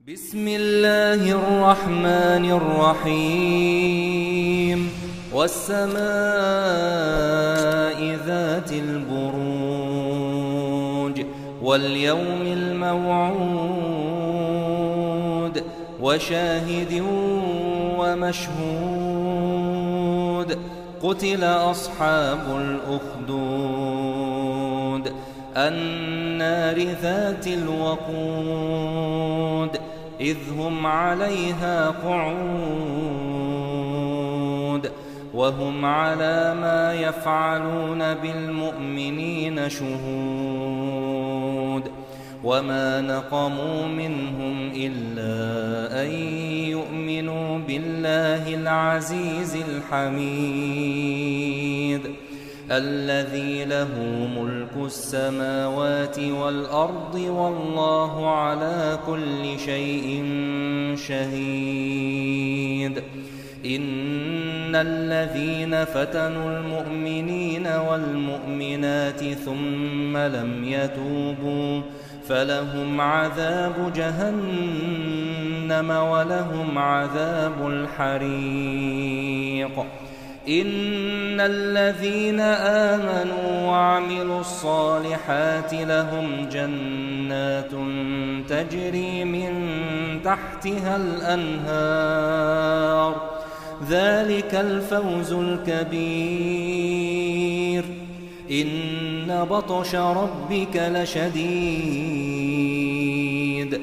بسم الله الرحمن الرحيم والسماء ذات البروج واليوم الموعود وشاهد ومشهود قتل أصحاب الأخدود النار ذات الوقود إذ هم عليها قعود وهم على ما يفعلون بالمؤمنين شهود وما نقموا منهم إلا أن يؤمنوا بالله العزيز الحميد الذي له ملك السماوات والأرض والله على كل شيء شهيد إن الذين فتنوا المؤمنين والمؤمنات ثم لم يتوبوا فلهم عذاب جهنم ولهم عذاب الحريق إن الذين آمنوا وعملوا الصالحات لهم جنات تجري من تحتها الأنهار ذلك الفوز الكبير إن بطش ربك لشديد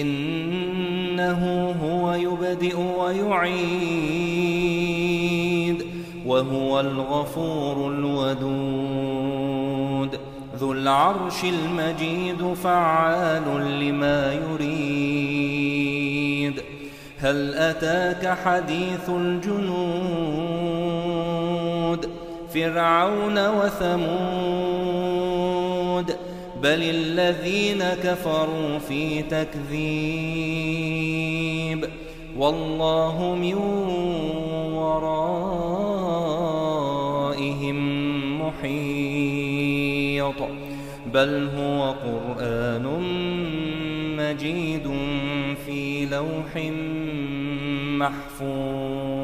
إنه هو يبدئ ويعيد وهو الغفور الودود ذو العرش المجيد فعال لما يريد هل أتاك حديث الجنود فرعون وثمود بل الذين كفروا في تكذيب والله من ورائهم محيط بل هو قرآن مجيد في لوح محفوظ.